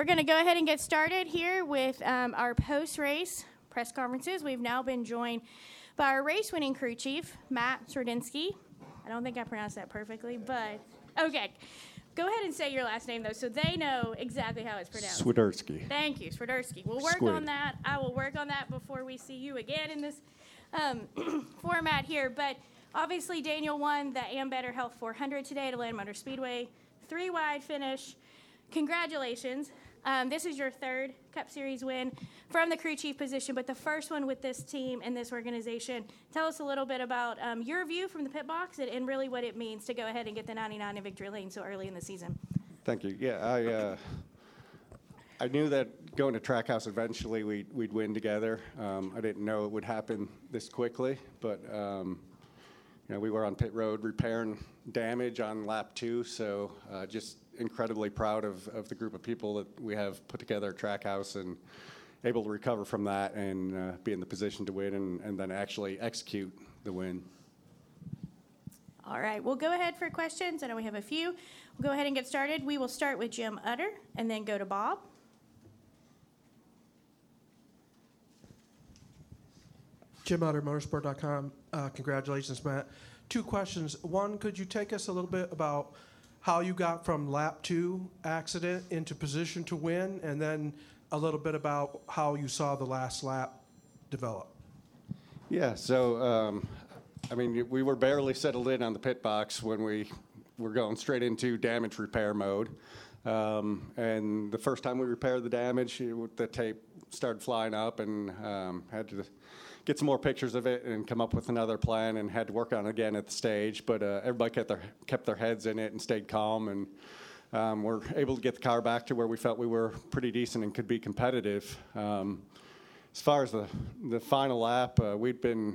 we're going to go ahead and get started here with our post-race press conferences. We've now been joined by our race-winning crew chief, Matt Swardinsky. I don't think I pronounced that perfectly, but okay. Go ahead and say your last name, though, so they know exactly how it's pronounced. Swiderski. Thank you, Swiderski. We'll work on that. I will work on that before we see you again in this format here. But obviously, Daniel won the Ambetter Health 400 today at Atlanta Motor Speedway. 3-wide finish. Congratulations. This is your third Cup Series win from the crew chief position, but the first one with this team and this organization. Tell us a little bit about your view from the pit box and really what it means to go ahead and get the 99 in victory lane so early in the season. Thank you. Yeah, I knew that going to Trackhouse eventually we'd win together. I didn't know it would happen this quickly, but we were on pit road repairing damage on lap 2, so just incredibly proud of the group of people that we have put together at Trackhouse and able to recover from that and be in the position to win and then actually execute the win. All right, we'll go ahead for questions. I know we have a few. We'll go ahead and get started. We will start with Jim Utter and then go to Bob. Jim Utter, motorsport.com. Congratulations, Matt. 2 questions. One, could you take us a little bit about how you got from lap 2 accident into position to win, and then a little bit about how you saw the last lap develop? Yeah, so, we were barely settled in on the pit box when we were going straight into damage repair mode. And the first time we repaired the damage, the tape started flying up and had to get some more pictures of it and come up with another plan and had to work on it again at the stage. But everybody kept their heads in it and stayed calm, and we're able to get the car back to where we felt we were pretty decent and could be competitive. As far as the final lap, we've been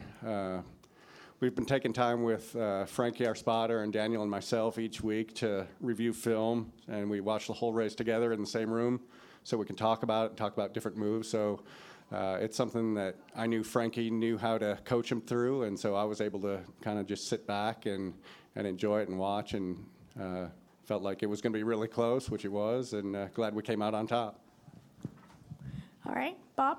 taking time with Frankie, our spotter, and Daniel and myself each week to review film, and we watch the whole race together in the same room so we can talk about different moves. So it's something that I knew Frankie knew how to coach him through, and so I was able to kind of just sit back and enjoy it and watch, and felt like it was going to be really close, which it was, and glad we came out on top. All right, Bob?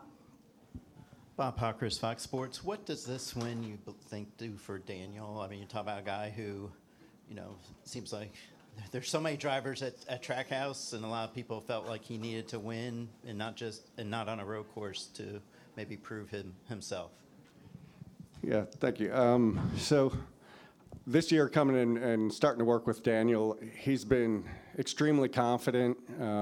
Bob Pockris, Fox Sports. What does this win, you think, do for Daniel? I mean, you talk about a guy who, seems like there's so many drivers at Trackhouse, and a lot of people felt like he needed to win and not on a road course to maybe prove himself. Yeah, thank you. So this year coming in and starting to work with Daniel, he's been extremely confident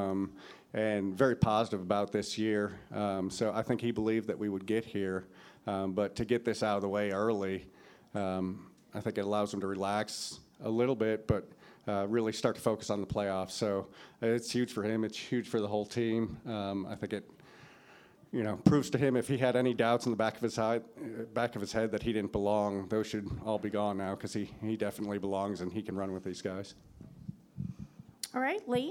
and very positive about this year. So I think he believed that we would get here. But to get this out of the way early, I think it allows him to relax a little bit, but really start to focus on the playoffs. So it's huge for him. It's huge for the whole team. I think it proves to him if he had any doubts in the back of his head that he didn't belong, those should all be gone now because he definitely belongs and he can run with these guys. All right, Lee.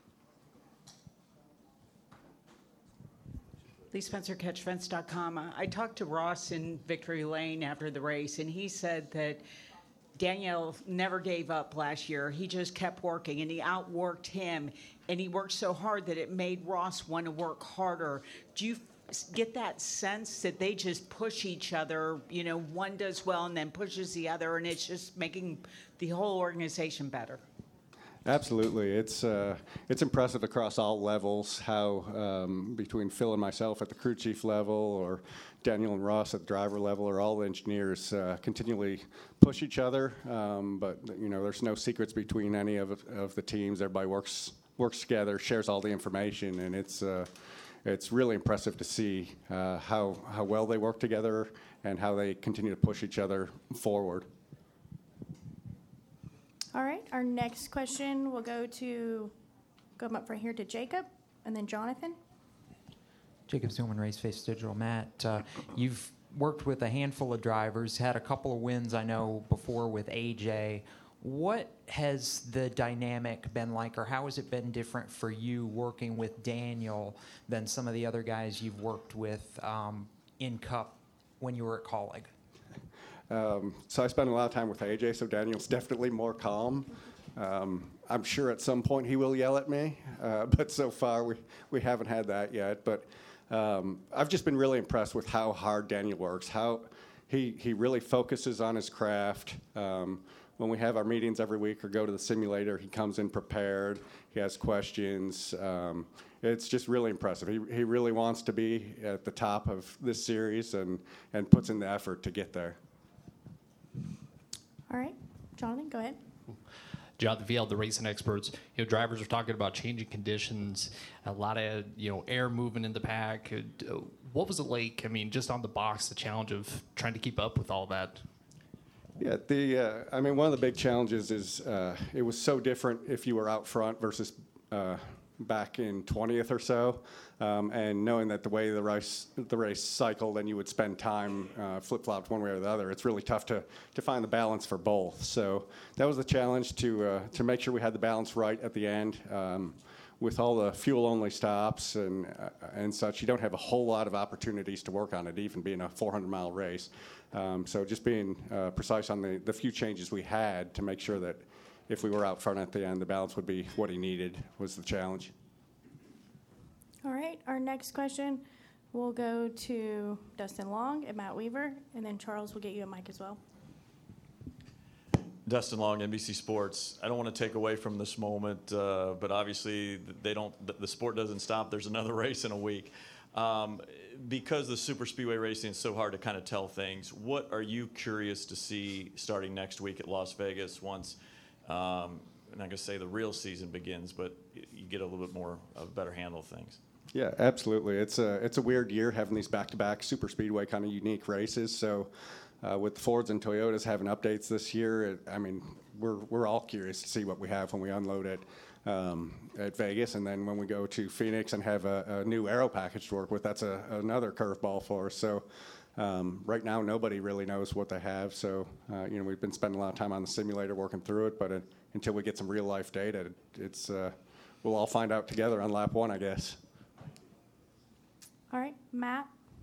Lee Spencer, CatchFence.com. I talked to Ross in Victory Lane after the race, and he said that Daniel never gave up last year. He just kept working, and he outworked him, and he worked so hard that it made Ross want to work harder. Do you get that sense that they just push each other, one does well and then pushes the other, and it's just making the whole organization better? Absolutely. It's impressive across all levels how between Phil and myself at the crew chief level or Daniel and Ross at the driver level or all the engineers continually push each other. But, there's no secrets between any of the teams. Everybody works together, shares all the information, and it's really impressive to see how well they work together and how they continue to push each other forward. All right, our next question will go up right here to Jacob and then Jonathan. Jacob Zillman, Raceface Digital. Matt, you've worked with a handful of drivers, had a couple of wins, I know, before with AJ. What has the dynamic been like, or how has it been different for you working with Daniel than some of the other guys you've worked with in Cup when you were at Colleague? So I spent a lot of time with AJ, so Daniel's definitely more calm. I'm sure at some point he will yell at me, but so far we haven't had that yet. But I've just been really impressed with how hard Daniel works, how he really focuses on his craft. When we have our meetings every week or go to the simulator, he comes in prepared. He has questions. It's just really impressive. He really wants to be at the top of this series and puts in the effort to get there. All right, Jonathan, go ahead. Jonathan Field, the racing experts. Drivers are talking about changing conditions, a lot of air moving in the pack. What was it like? I mean, just on the box, the challenge of trying to keep up with all that. Yeah, one of the big challenges is it was so different if you were out front versus back in 20th or so, and knowing that the way the race cycled and you would spend time flip-flopped one way or the other, it's really tough to find the balance for both. So that was the challenge to make sure we had the balance right at the end. With all the fuel-only stops and such, you don't have a whole lot of opportunities to work on it, even being a 400-mile race. So just being precise on the few changes we had to make sure that if we were out front at the end, the balance would be what he needed was the challenge. All right, our next question will go to Dustin Long and Matt Weaver, and then Charles will get you a mic as well. Dustin Long, NBC Sports. I don't want to take away from this moment, but obviously the sport doesn't stop. There's another race in a week. Because the super speedway racing is so hard to kind of tell things, what are you curious to see starting next week at Las Vegas once, I'm not going to say the real season begins, but you get a little bit more of a better handle of things? Yeah, absolutely. It's a weird year having these back-to-back super speedway kind of unique races. So with the Fords and Toyotas having updates this year, we're all curious to see what we have when we unload it at Vegas, and then when we go to Phoenix and have a new aero package to work with, that's another curveball for us. So right now, nobody really knows what they have. So we've been spending a lot of time on the simulator working through it, but until we get some real life data, we'll all find out together on lap one, I guess. All right, Matt.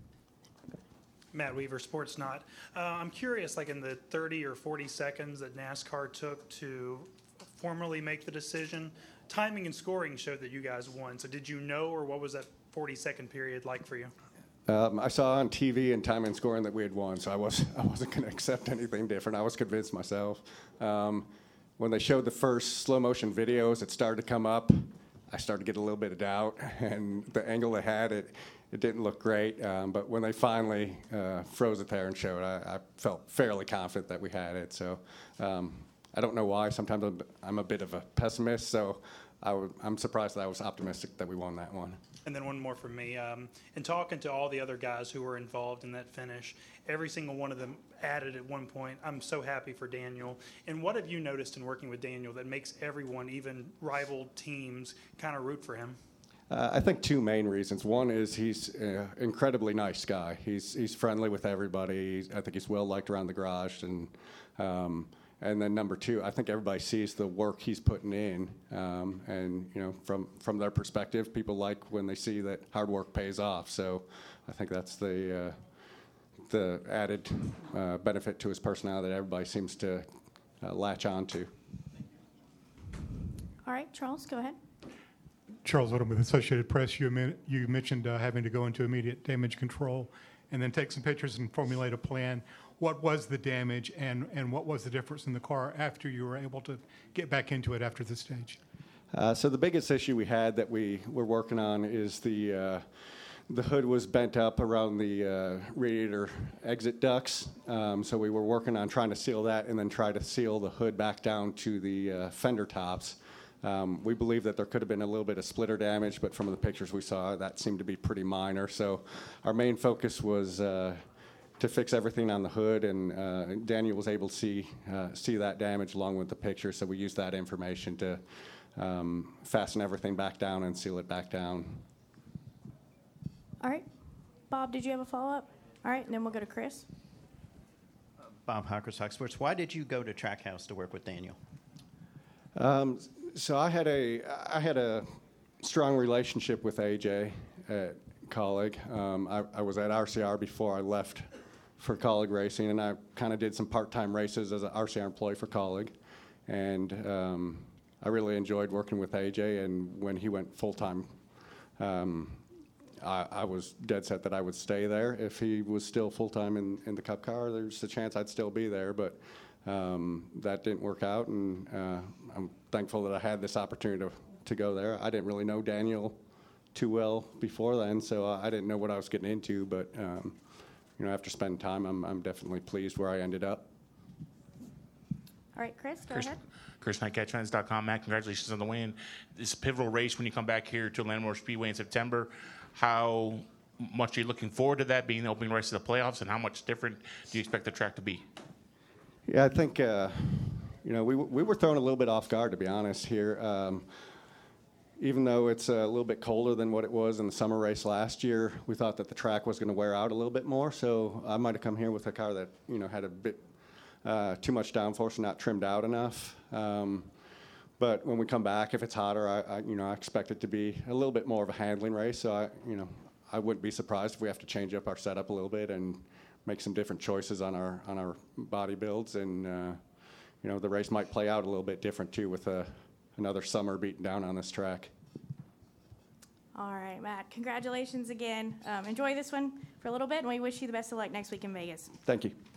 Matt Weaver, Sportsnaut. I'm curious, like in the 30 or 40 seconds that NASCAR took to formally make the decision, timing and scoring showed that you guys won. So did you know, or what was that 40-second period like for you? I saw on TV and time and scoring that we had won, so I wasn't going to accept anything different. I was convinced myself. When they showed the first slow motion videos, it started to come up. I started to get a little bit of doubt, and the angle they had, it didn't look great. But when they finally froze it there and showed, I felt fairly confident that we had it. So I don't know why. Sometimes I'm a bit of a pessimist, so I'm surprised that I was optimistic that we won that one. And then one more from me. In talking to all the other guys who were involved in that finish, every single one of them added at one point, I'm so happy for Daniel. And what have you noticed in working with Daniel that makes everyone, even rival teams, kind of root for him? I think two main reasons. One is he's an incredibly nice guy. He's friendly with everybody. I think he's well liked around the garage, and then number two, I think everybody sees the work he's putting in, and from their perspective, people like when they see that hard work pays off. So I think that's the added benefit to his personality that everybody seems to latch on to. All right, Charles, go ahead. Charles Odom with Associated Press. You mentioned having to go into immediate damage control and then take some pictures and formulate a plan. What was the damage and what was the difference in the car after you were able to get back into it after the stage? So the biggest issue we had that we were working on is the hood was bent up around the radiator exit ducts. So we were working on trying to seal that and then try to seal the hood back down to the fender tops. We believe that there could have been a little bit of splitter damage, but from the pictures we saw, that seemed to be pretty minor. So our main focus was to fix everything on the hood, and Daniel was able to see that damage along with the picture, so we used that information to fasten everything back down and seal it back down. All right. Bob, did you have a follow-up? All right, and then we'll go to Chris. Bob Hockers, Fox Sports. Why did you go to Trackhouse to work with Daniel? So I had a strong relationship with AJ at Colleague. I was at RCR before I left for Colleague Racing, and I kind of did some part-time races as an RCR employee for Colleague. And I really enjoyed working with AJ, and when he went full-time, I was dead set that I would stay there. If he was still full-time in the Cup car, there's a chance I'd still be there, but that didn't work out, and I'm thankful that I had this opportunity to go there. I didn't really know Daniel too well before then, so I didn't know what I was getting into, but after spending time, I'm definitely pleased where I ended up. All right, Chris, go ahead. Chris Knight, CatchFans.com. Matt, congratulations on the win. This pivotal race when you come back here to Atlanta Motor Speedway in September. How much are you looking forward to that being the opening race of the playoffs, and how much different do you expect the track to be? Yeah, I think we were thrown a little bit off guard, to be honest, here. Even though it's a little bit colder than what it was in the summer race last year, we thought that the track was going to wear out a little bit more. So I might have come here with a car that had a bit too much downforce and not trimmed out enough. But when we come back, if it's hotter, I expect it to be a little bit more of a handling race. So I wouldn't be surprised if we have to change up our setup a little bit and make some different choices on our body builds, and the race might play out a little bit different too with another summer beating down on this track. All right, Matt, congratulations again. Enjoy this one for a little bit, and we wish you the best of luck next week in Vegas. Thank you.